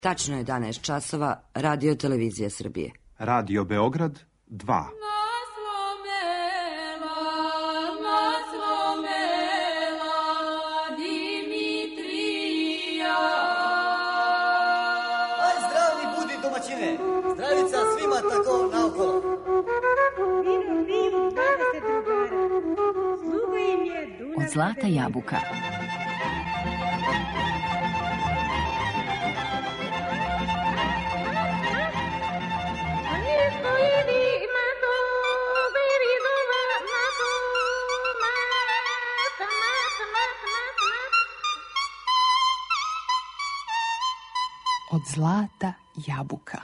Tačno je 11 časova, Radio Televizija Srbije. Radio Beograd 2. Zdravica svima tako naokolo. Od zlata jabuka. Od zlata jabuka.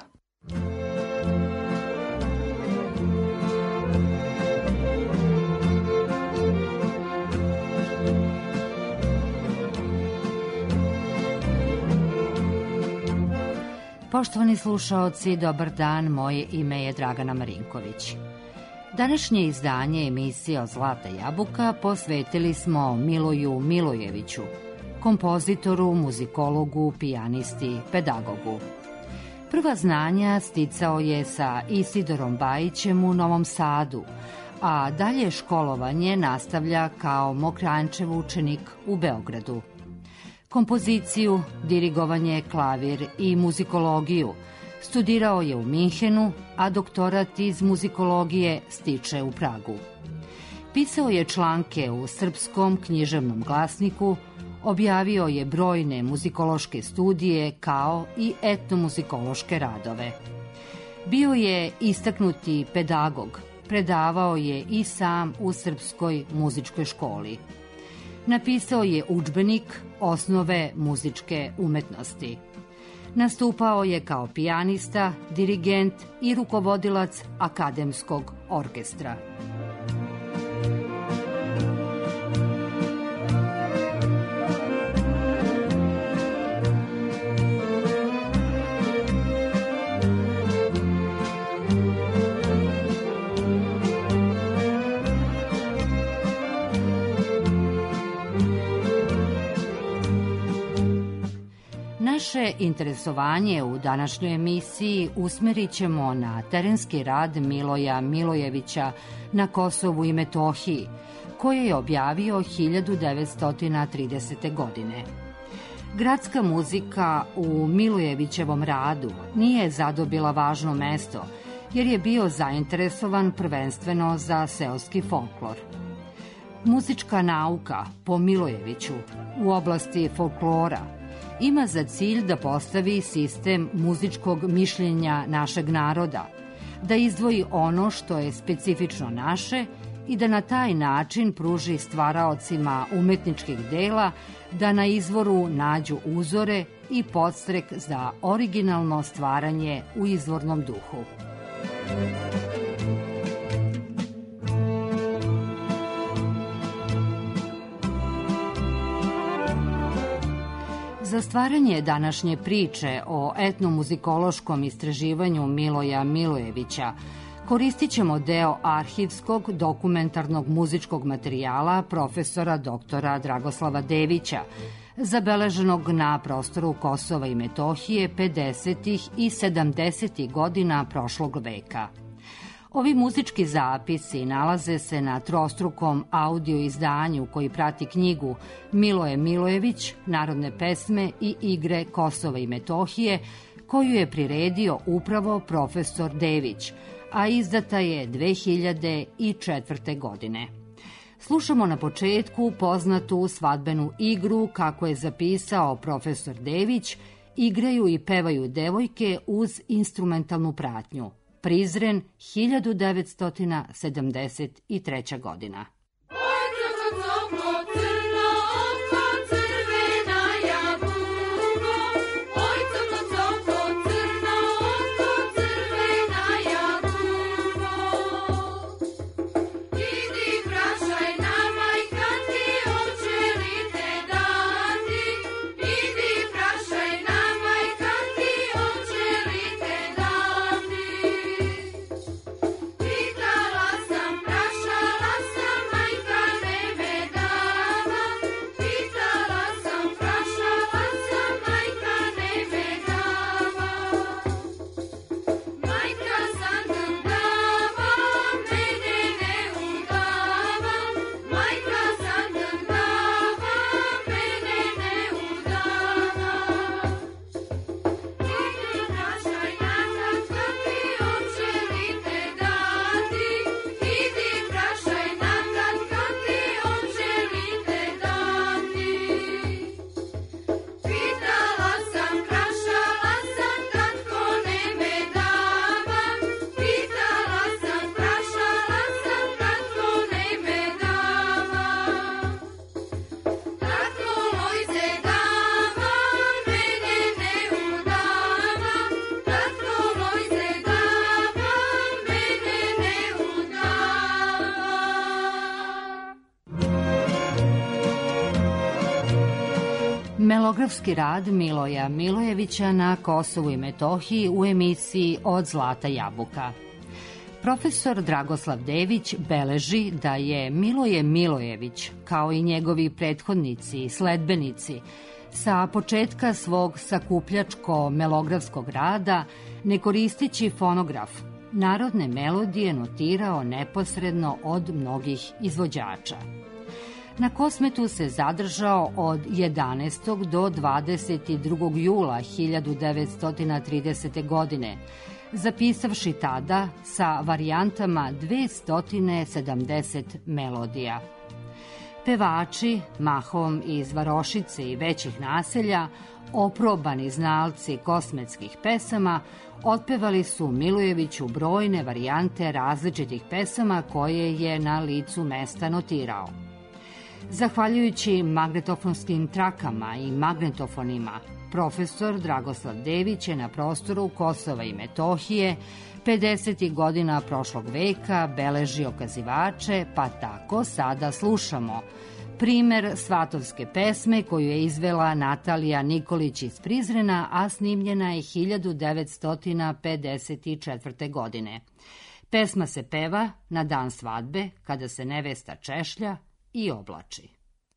Poštovani slušaoci, dobar dan, moje ime je Dragana Marinković. Današnje izdanje emisije Od zlata jabuka posvetili smo Miloju Milojeviću, kompozitoru, muzikologu, pijanisti, pedagogu. Prva znanja sticao je sa Isidorom Bajićem u Novom Sadu, a dalje školovanje nastavlja kao Mokranjčev učenik u Beogradu. Kompoziciju, dirigovanje, klavir i muzikologiju studirao je u Minhenu, a doktorat iz muzikologije stiče u Pragu. Pisao je članke u Srpskom književnom glasniku, objavio je brojne muzikološke studije kao i etnomuzikološke radove. Bio je istaknuti pedagog, predavao je i sam u Srpskoj muzičkoj školi. Napisao je udžbenik Osnove muzičke umetnosti. Nastupao je kao pijanista, dirigent i rukovodilac akademskog orkestra. Naše interesovanje u današnjoj emisiji usmerit ćemo na terenski rad Miloja Milojevića na Kosovu i Metohiji, koje je objavio 1930. godine. Gradska muzika u Milojevićevom radu nije zadobila važno mesto, jer je bio zainteresovan prvenstveno za seoski folklor. Muzička nauka po Milojeviću u oblasti folklora ima za cilj da postavi sistem muzičkog mišljenja našeg naroda, da izdvoji ono što je specifično naše i da na taj način pruži stvaraocima umetničkih dela da na izvoru nađu uzore i podstrek za originalno stvaranje u izvornom duhu. Za stvaranje današnje priče o etnomuzikološkom istraživanju Miloja Milojevića koristit ćemo deo arhivskog dokumentarnog muzičkog materijala profesora doktora Dragoslava Devića, zabeleženog na prostoru Kosova i Metohije 50. i 70. godina prošlog veka. Ovi muzički zapisi nalaze se na trostrukom audio izdanju koji prati knjigu Miloje Milojević, narodne pesme i igre Kosova i Metohije, koju je priredio upravo profesor Dević, a izdata je 2004. godine. Slušamo na početku poznatu svadbenu igru kako je zapisao profesor Dević, igraju i pevaju devojke uz instrumentalnu pratnju. Prizren, 1973. godina. Pitala sam, prašala sam, majka ne me da. etnografski rad Miloja Milojevića na Kosovu i Metohiji u emisiji Od zlata jabuka. Profesor Dragoslav Dević beleži da je Miloje Milojević, kao i njegovi prethodnici i sledbenici, sa početka svog sakupljačko-melografskog rada, ne koristeći fonograf, narodne melodije notirao neposredno od mnogih izvođača. Na Kosmetu se zadržao od 11. do 22. jula 1930. godine, zapisavši tada sa varijantama 270 melodija. Pevači, mahom iz varošice i većih naselja, oprobani znalci kosmetskih pesama, otpevali su Milojeviću brojne varijante različitih pesama koje je na licu mesta notirao. Zahvaljujući magnetofonskim trakama i magnetofonima, profesor Dragoslav Dević je na prostoru Kosova i Metohije 50. godina prošlog veka beležio okazivače, pa tako sada slušamo primer svatovske pesme koju je izvela Natalija Nikolić iz Prizrena, a snimljena je 1954. godine. Pesma se peva na dan svadbe, kada se nevesta češlja i oblači.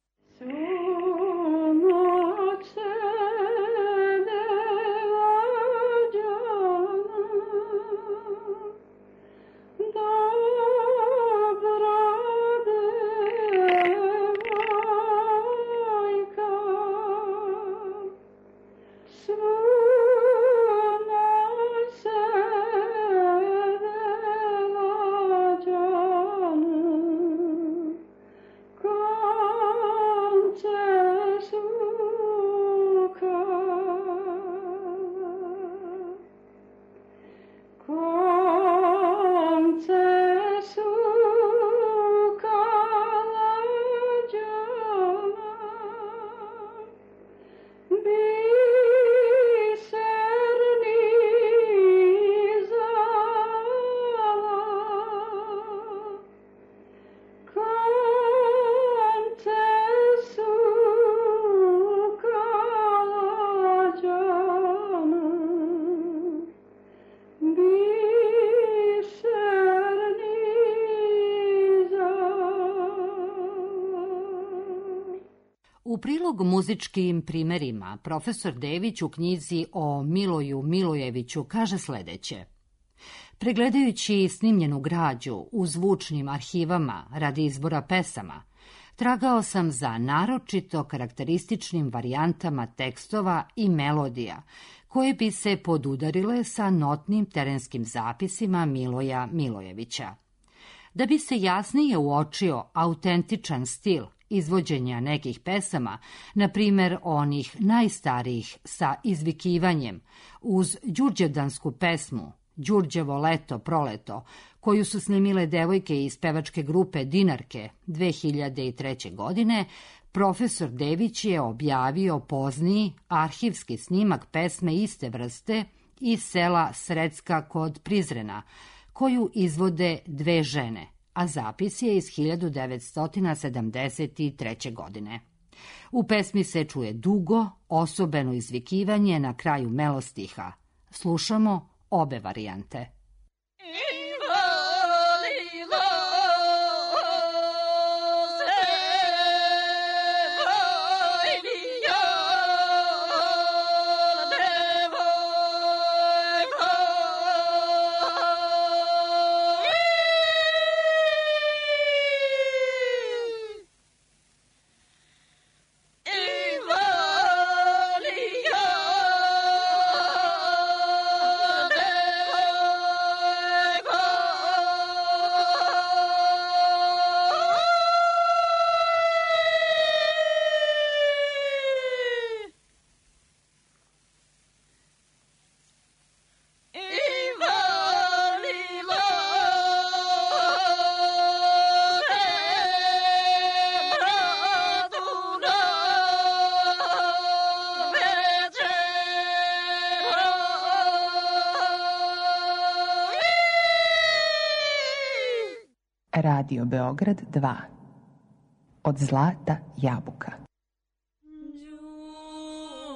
U prilog muzičkim primerima, profesor Dević u knjizi o Miloju Milojeviću kaže sledeće. Pregledajući snimljenu građu u zvučnim arhivama radi izbora pesama, tragao sam za naročito karakterističnim varijantama tekstova i melodija, koje bi se podudarile sa notnim terenskim zapisima Miloja Milojevića. Da bi se jasnije uočio autentičan stil izvođenja nekih pesama, na primer onih najstarijih sa izvikivanjem, uz đurđevdansku pesmu Đurđevo leto proleto, koju su snimile devojke iz pevačke grupe Dinarke 2003. godine, profesor Dević je objavio pozniji arhivski snimak pesme iste vrste iz sela Sredska kod Prizrena, koju izvode dve žene, a zapis je iz 1973. godine. U pesmi se čuje dugo, osobeno izvikivanje na kraju melostiha. Slušamo obe varijante. Radio Beograd 2. Od zlata jabuka.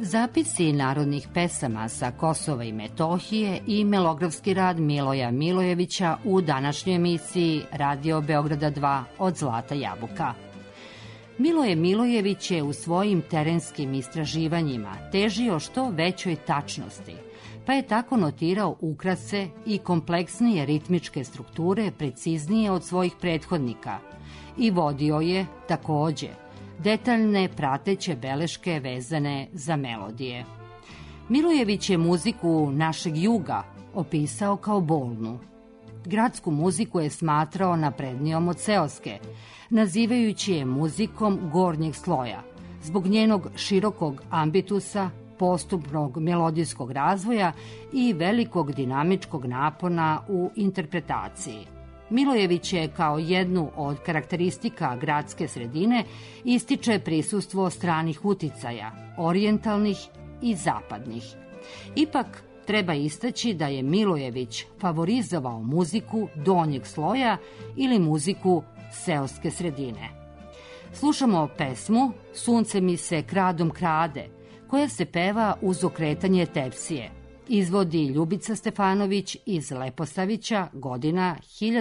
Zapisi narodnih pesama sa Kosova i Metohije i melografski rad Miloja Milojevića u današnjoj emisiji Radio Beograda 2 od Zlata jabuka. Miloje Milojević je u svojim terenskim istraživanjima težio što većoj tačnosti, pa je tako notirao ukrase i kompleksnije ritmičke strukture preciznije od svojih prethodnika i vodio je, takođe, detaljne prateće beleške vezane za melodije. Milojević je muziku našeg juga opisao kao bolnu. Gradsku muziku je smatrao naprednijom od seoske, nazivajući je muzikom gornjeg sloja, zbog njenog širokog ambitusa, postupnog melodijskog razvoja i velikog dinamičkog napona u interpretaciji. Milojević je kao jednu od karakteristika gradske sredine ističe prisustvo stranih uticaja, orijentalnih i zapadnih. Ipak, treba istaći da je Milojević favorizovao muziku donjeg sloja ili muziku seoske sredine. Slušamo pesmu Sunce mi se kradom krade, koja se peva uz okretanje tepsije. Izvodi Ljubica Stefanović iz Leposavića, godina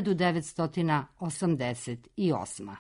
1988.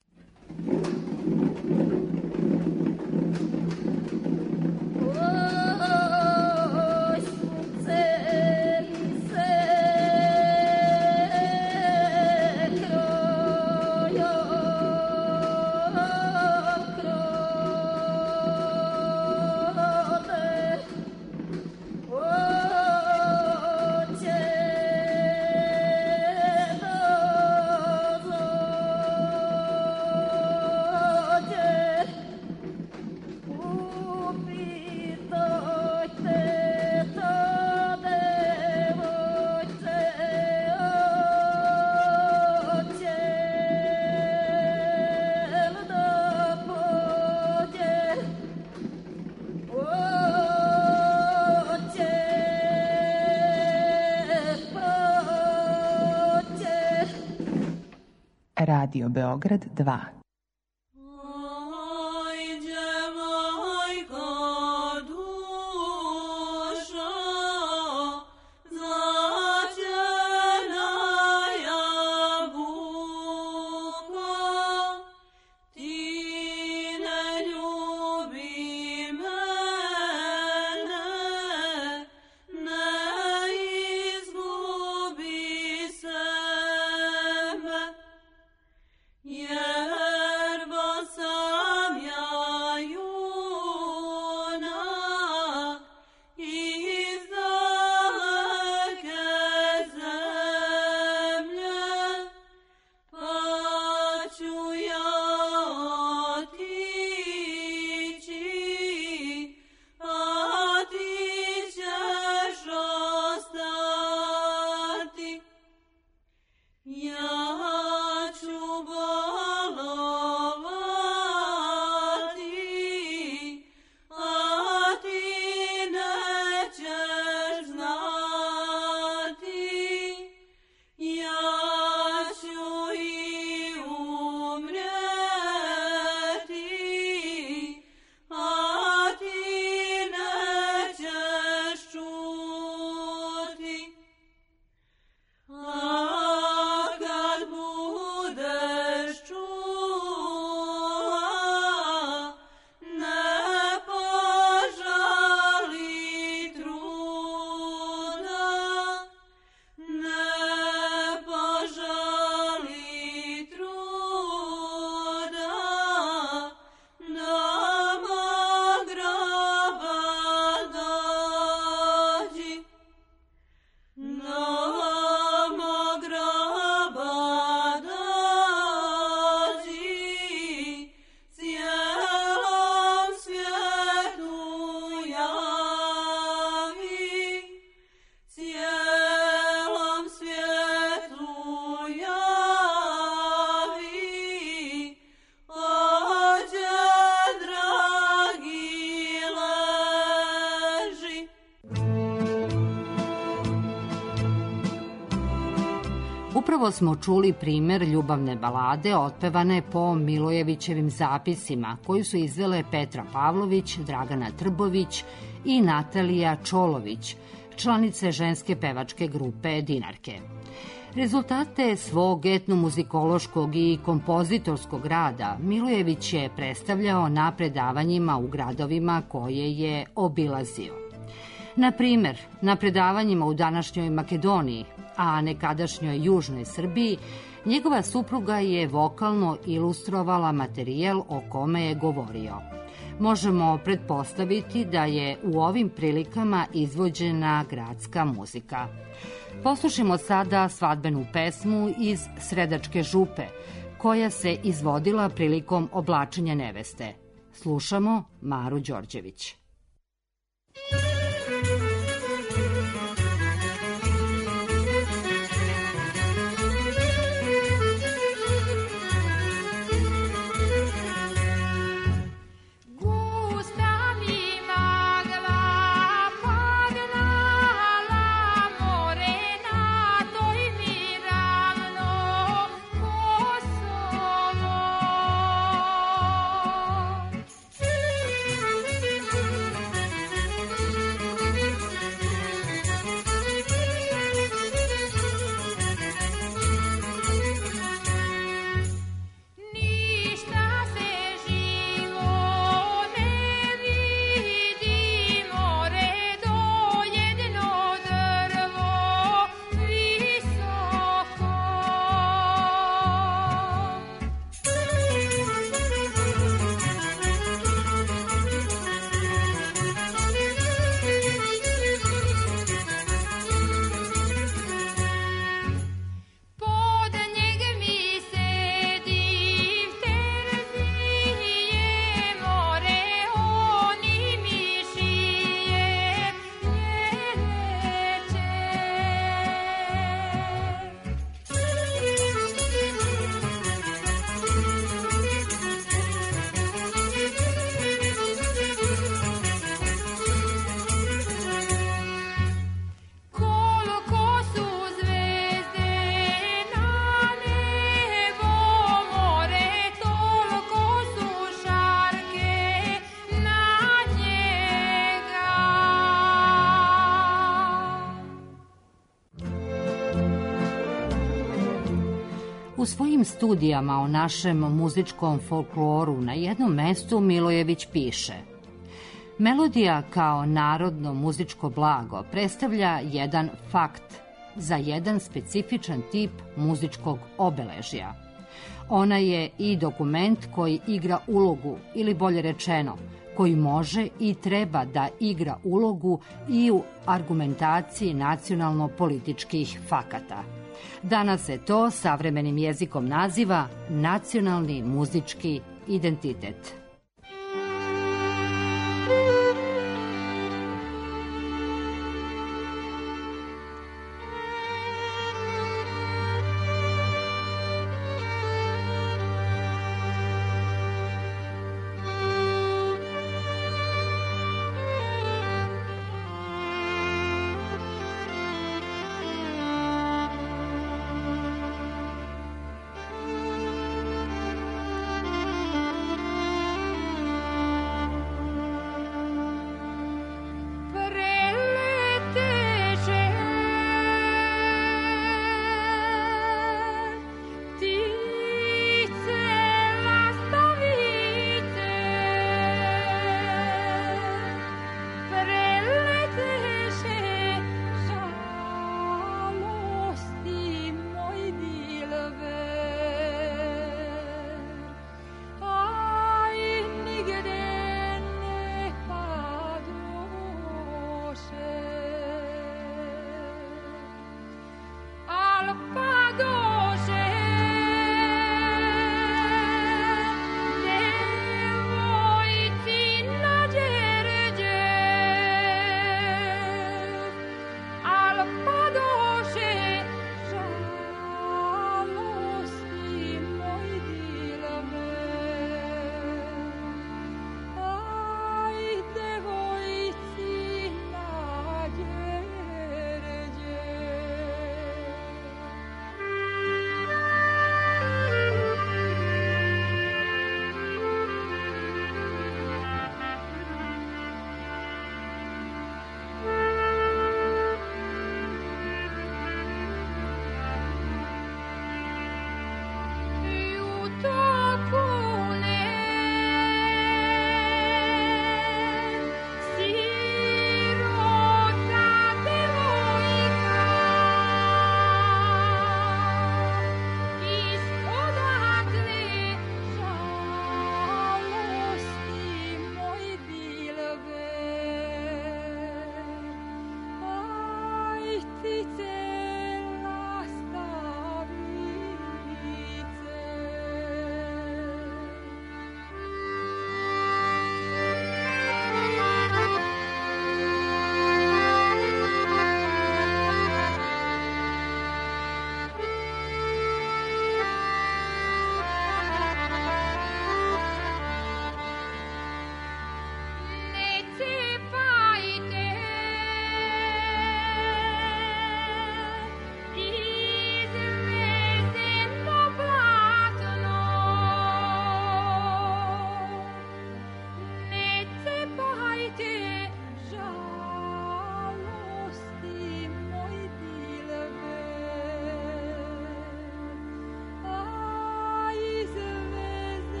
Radio Beograd 2. Yeah. Upravo smo čuli primer ljubavne balade otpevane po Milojevićevim zapisima, koju su izvele Petra Pavlović, Dragana Trbović i Natalija Čolović, članice ženske pevačke grupe Dinarke. Rezultate svog etnomuzikološkog i kompozitorskog rada Milojević je predstavljao na predavanjima u gradovima koje je obilazio. Na primer, na predavanjima u današnjoj Makedoniji, a nekadašnjoj Južnoj Srbiji, njegova supruga je vokalno ilustrovala materijal o kome je govorio. Možemo pretpostaviti da je u ovim prilikama izvođena gradska muzika. Poslušajmo sada svadbenu pesmu iz Sredačke župe, koja se izvodila prilikom oblačenja neveste. Slušamo Maru Đorđević. U svojim studijama o našem muzičkom folkloru na jednom mestu Milojević piše: melodija kao narodno muzičko blago predstavlja jedan fakt za jedan specifičan tip muzičkog obeležja. Ona je i dokument koji igra ulogu, ili bolje rečeno, koji može i treba da igra ulogu i u argumentaciji nacionalno-političkih fakata. Danas se to savremenim jezikom naziva nacionalni muzički identitet.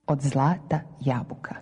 Od zlata jabuka.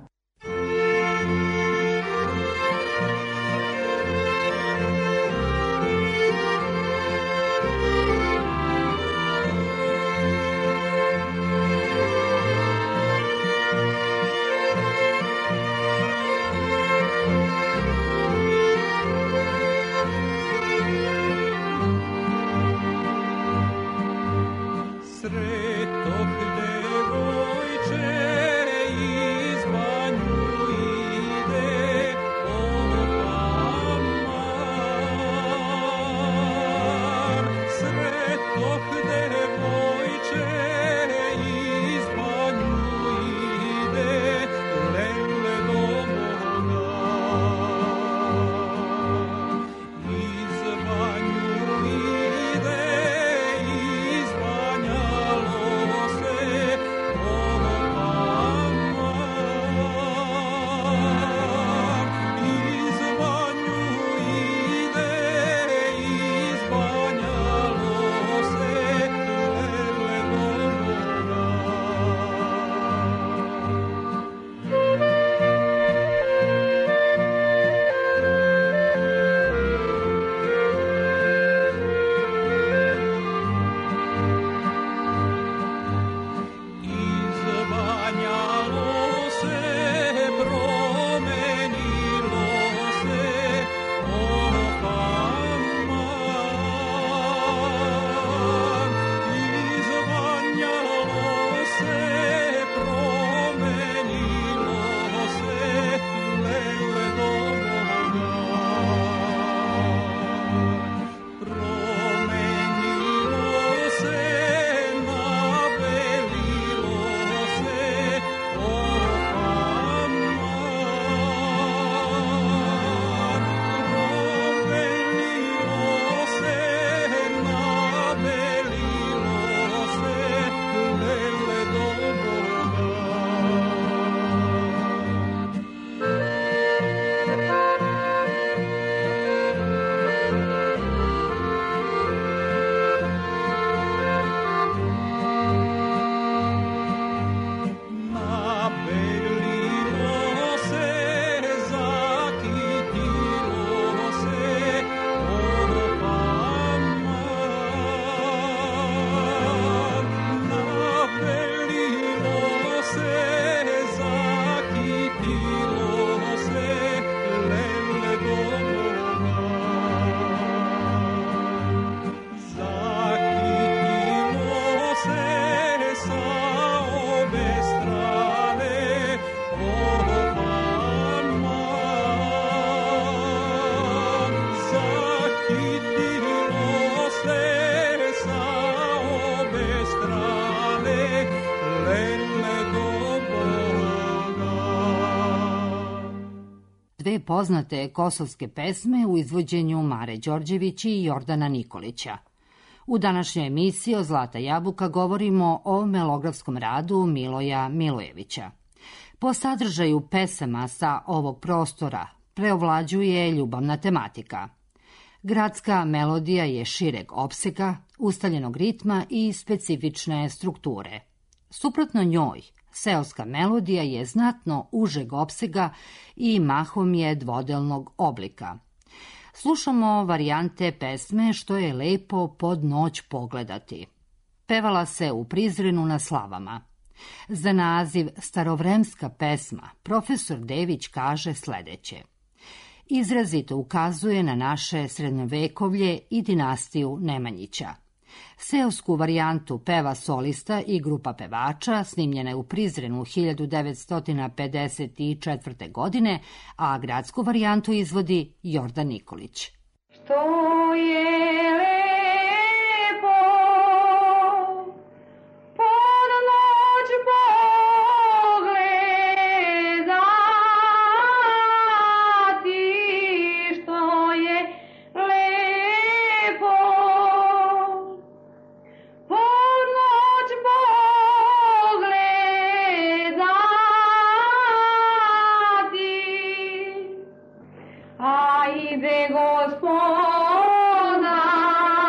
Dve poznate kosovske pesme u izvođenju Mare Đorđević i Jordana Nikolića. U današnjoj emisiji o Zlata jabuka govorimo o melografskom radu Miloja Milojevića. Po sadržaju pesama sa ovog prostora preovlađuje ljubavna tematika. Gradska melodija je šireg opsega, ustaljenog ritma i specifične strukture. Suprotno njoj, seoska melodija je znatno užeg opsega i mahom je dvodelnog oblika. Slušamo varijante pesme Što je lepo pod noć pogledati. Pevala se u Prizrenu na slavama. Za naziv Starovremska pesma profesor Dević kaže sledeće. Izrazito ukazuje na naše srednjovekovlje i dinastiju Nemanjića. Seosku varijantu peva solista i grupa pevača, snimljena je u Prizrenu 1954. godine, a gradsku varijantu izvodi Jordan Nikolić. Što je lepo pod noć pogledati, što je lepo pod noć pogledati. Ajde, Gospoda,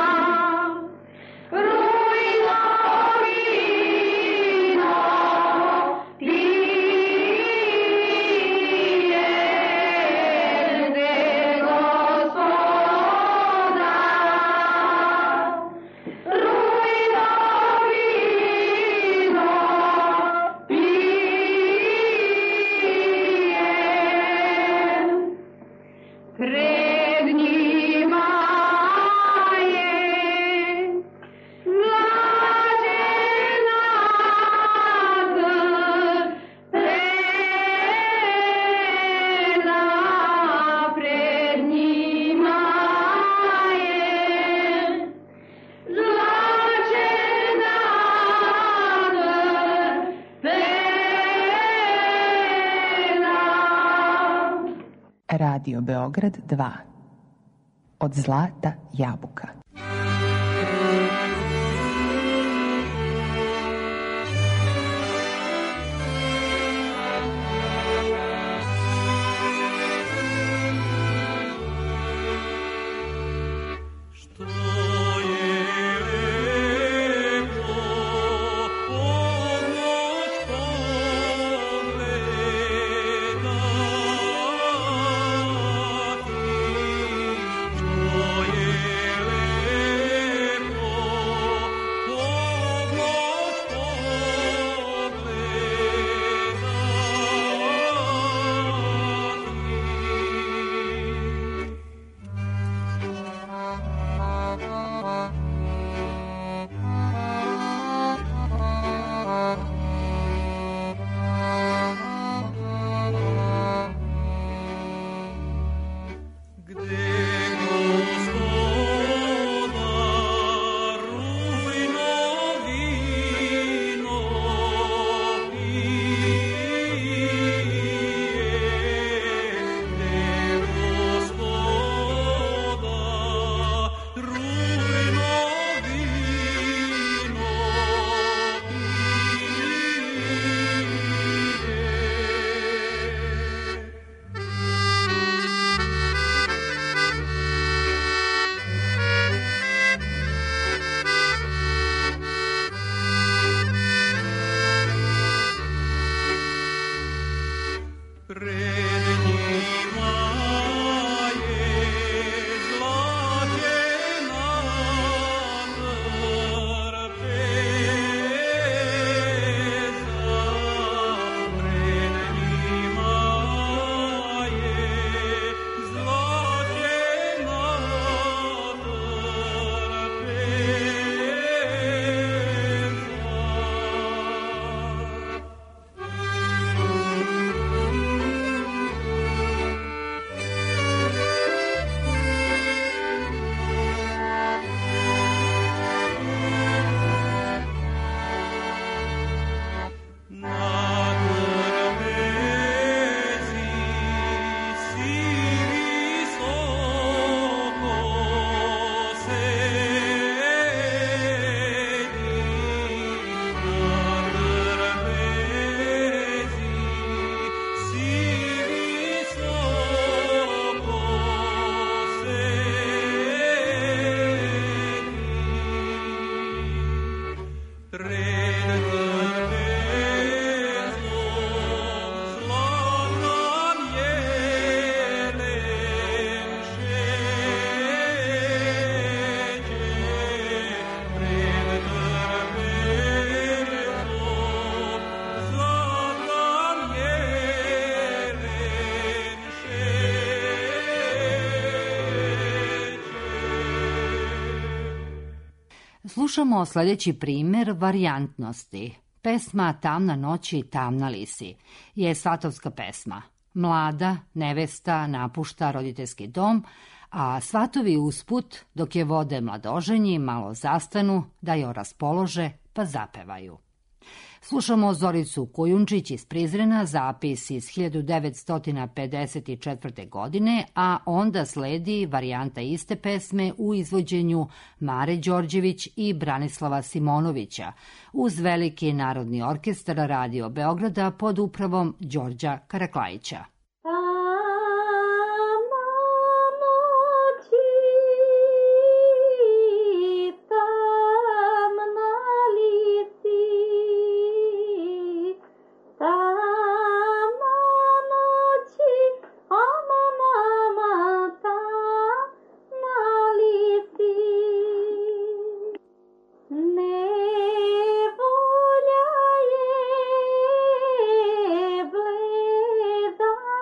Radio Beograd 2. Od zlata jabuka. Slušamo sljedeći primjer varijantnosti. Pesma Tamna noći, tamna lisi je svatovska pesma. Mlada nevesta napušta roditeljski dom, a svatovi usput, dok je vode mladoženji, malo zastanu da je raspolože pa zapevaju. Slušamo Zoricu Kujundžić iz Prizrena, zapis iz 1954. godine, a onda sledi varijanta iste pesme u izvođenju Mare Đorđević i Branislava Simonovića uz Veliki narodni orkestar Radio Beograda pod upravom Đorđa Karaklajića. Nevolja je bleda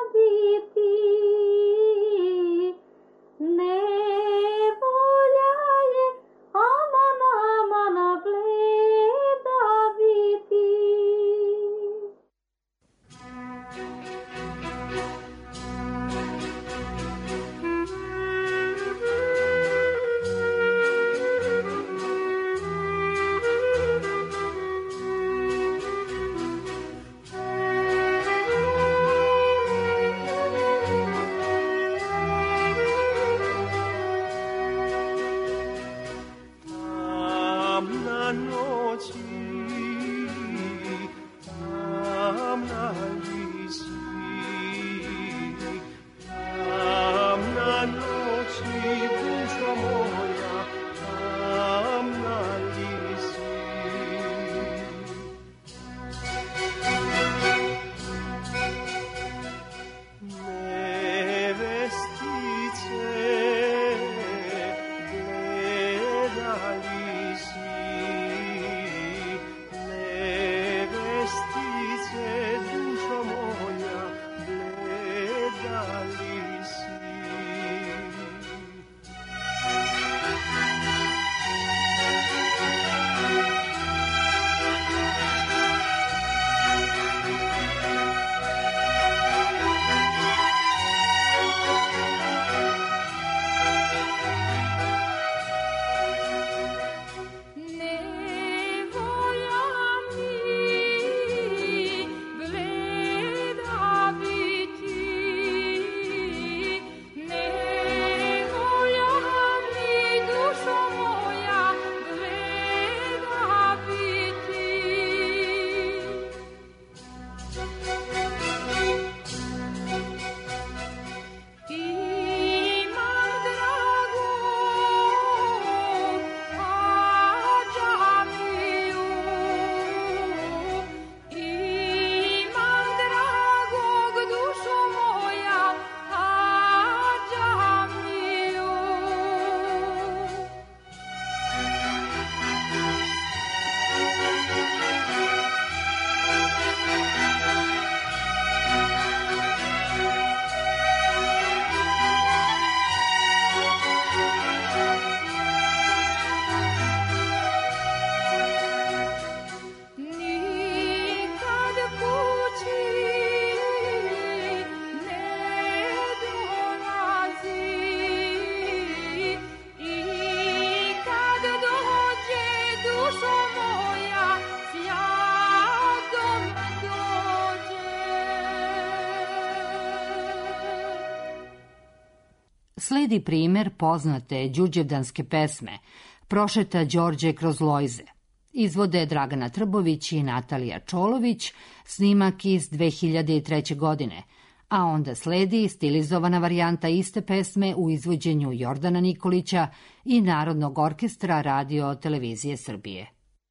Sledi primer poznate đurđevdanske pesme Prošeta Đorđe kroz Lojze. Izvode Dragana Trbović i Natalija Čolović, snimak iz 2003. godine, a onda sledi stilizovana varijanta iste pesme u izvođenju Jordana Nikolića i Narodnog orkestra Radio Televizije Srbije.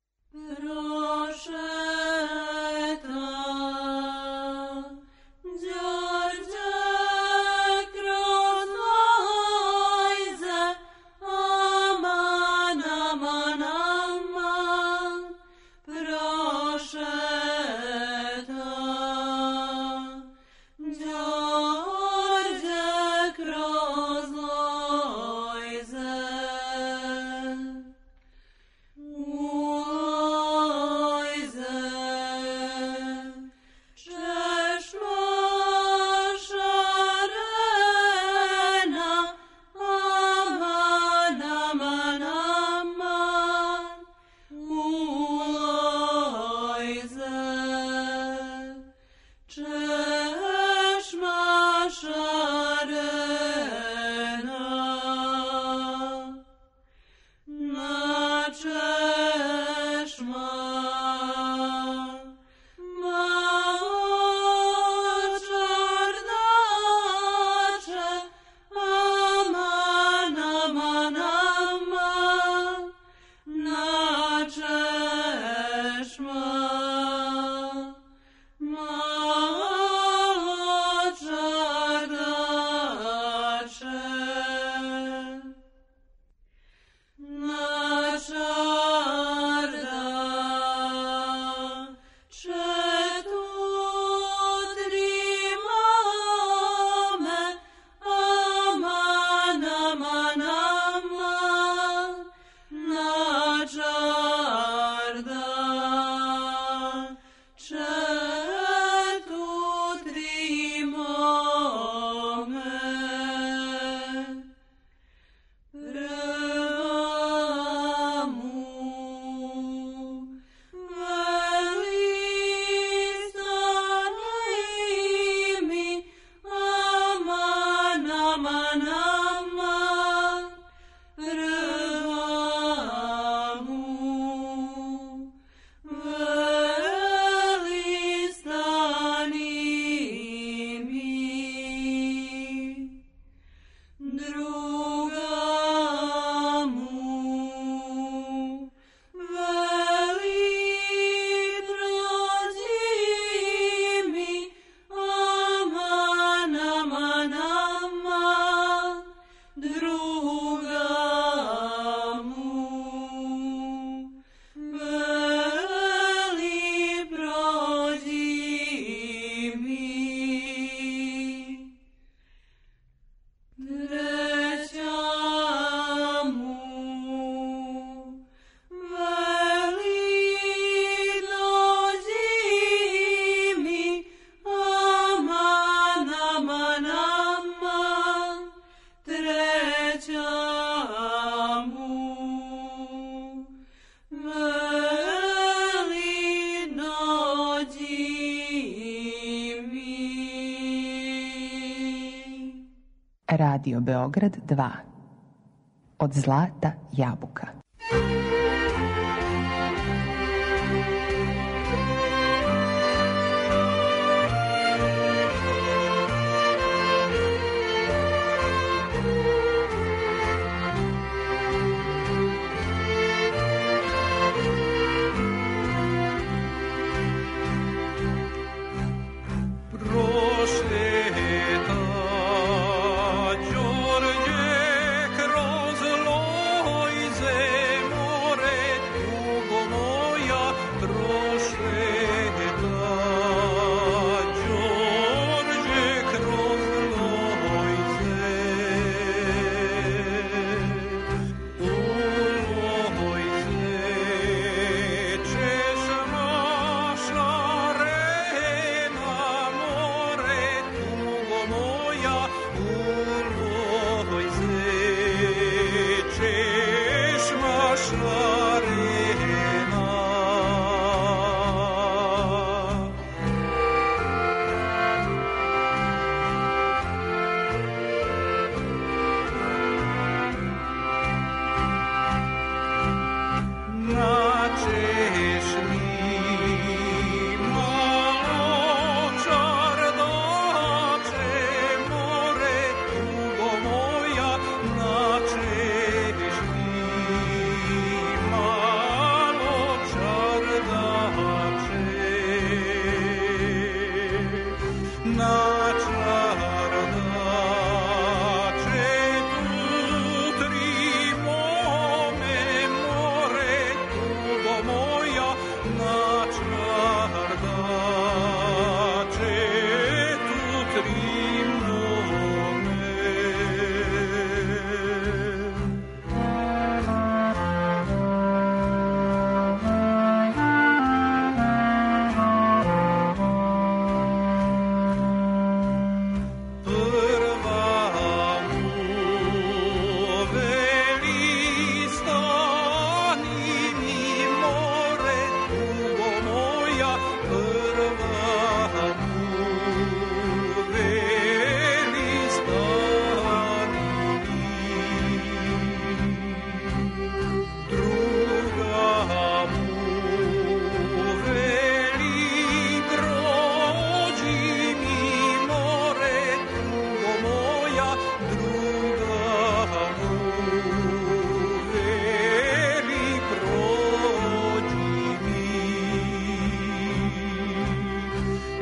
Radio Beograd 2. Od zlata jabuka. Đorđe kroz Lojze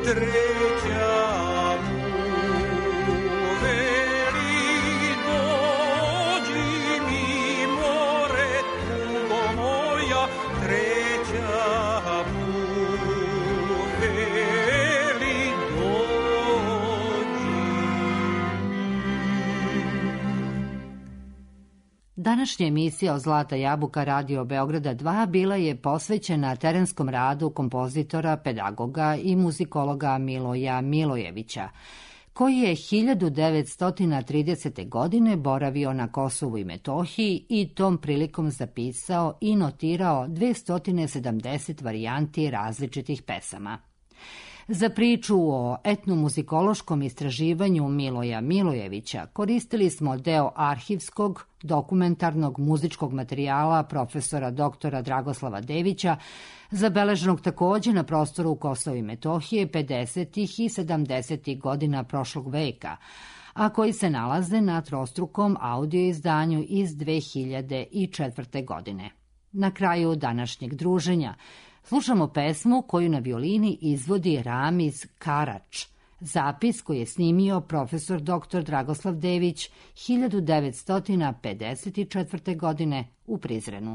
treća mu veli dođi mi more, tugo moja, treća mu veli dođi mi. Današnja emisija o Zlata jabuka Radio Beograda 2 bila je posvećena terenskom radu kompozitora, pedagoga i muzikologa Miloja Milojevića, koji je 1930. godine boravio na Kosovu i Metohiji i tom prilikom zapisao i notirao 270 varijanti različitih pesama. Za priču o etnomuzikološkom istraživanju Miloja Milojevića koristili smo deo arhivskog, dokumentarnog muzičkog materijala profesora doktora Dragoslava Devića, zabeleženog takođe na prostoru Kosova i Metohije 50. i 70. godina prošlog veka, a koji se nalaze na trostrukom audio izdanju iz 2004. godine. Na kraju današnjeg druženja slušamo pesmu koju na violini izvodi Ramiz Karač, zapis koji je snimio profesor dr. Dragoslav Dević 1954. godine u Prizrenu.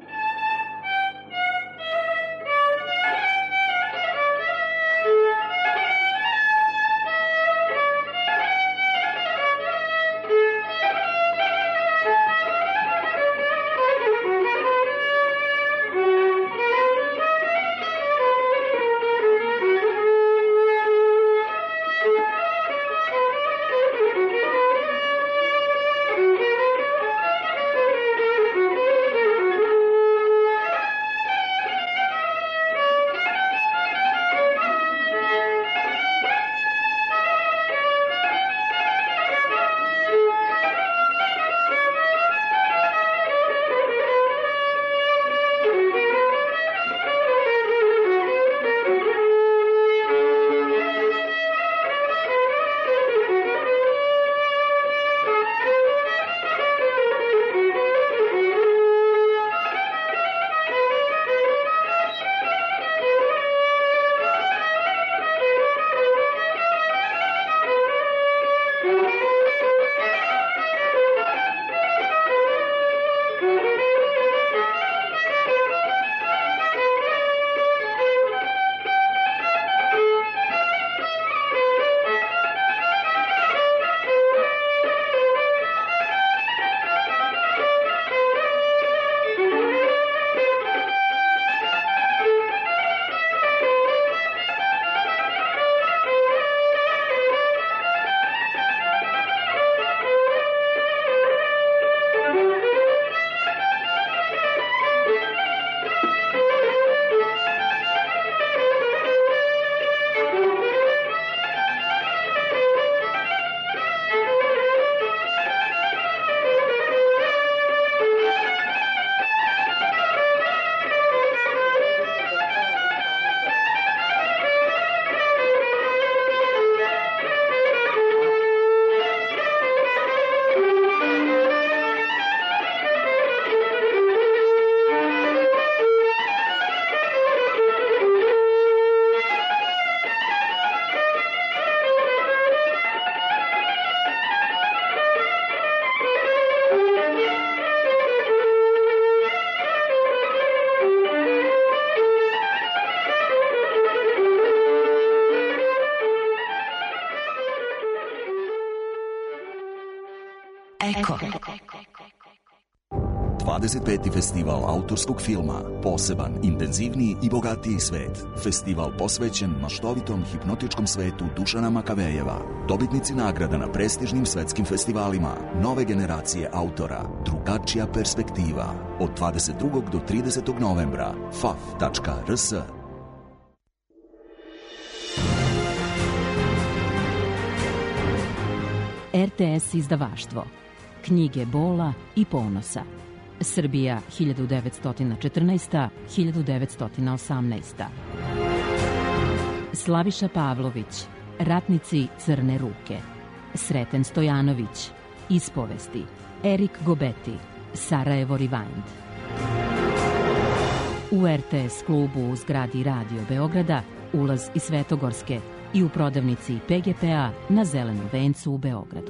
Eko. 25. festival autorskog filma, poseban, intenzivniji i bogatiji svet. Festival posvećen maštovitom hipnotičkom svetu Dušana Makavejeva. Dobitnici nagrada na prestižnim svetskim festivalima, nove generacije autora, drugačija perspektiva. Od 22. do 30. novembra. faf.rs. RTS izdavaštvo. Knjige bola i ponosa. Srbija 1914-1918. Slaviša Pavlović, Ratnici Crne ruke. Sreten Stojanović, Ispovesti. Erik Gobeti, Sarajevo Rewind. U RTS klubu u zgradi Radio Beograda, ulaz iz Svetogorske, i u prodavnici PGP-a na Zelenom vencu u Beogradu.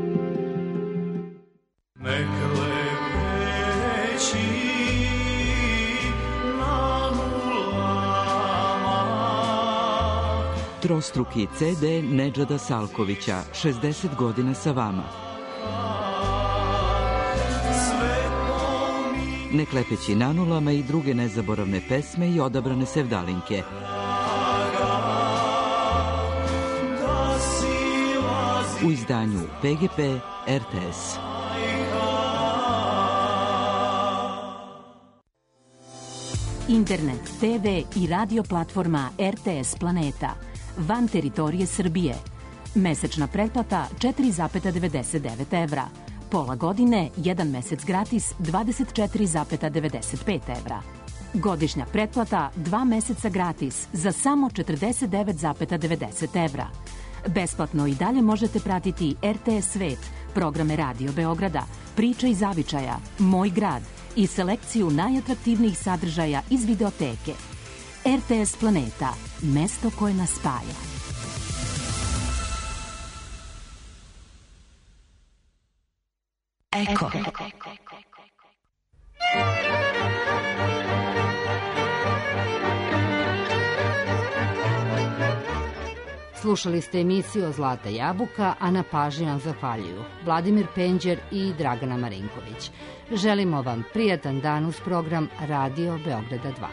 Trostruki CD Nedžada Salkovića, 60 godina sa vama. Neklepeći nanulama i druge nezaboravne pesme i odabrane sevdalinke. U izdanju PGP RTS. Internet, TV i radio platforma RTS Planeta. Van teritorije Srbije. Mesečna pretplata 4,99 evra. Pola godine, 1 mesec gratis 24,95 evra. Godišnja pretplata 2 meseca gratis za samo 49,90 evra. Besplatno i dalje možete pratiti RTS Svet, programe Radio Beograda, Priča iz zavičaja, Moj grad i selekciju najatraktivnijih sadržaja iz videoteke. RTS Planeta, mesto koje nas spaja. Eko. Slušali ste emisiju Zlata jabuka, a na pažnji vam zahvaljuju Vladimir Penđer i Dragana Marinković. Želimo vam prijatan dan uz program Radio Beograda 2.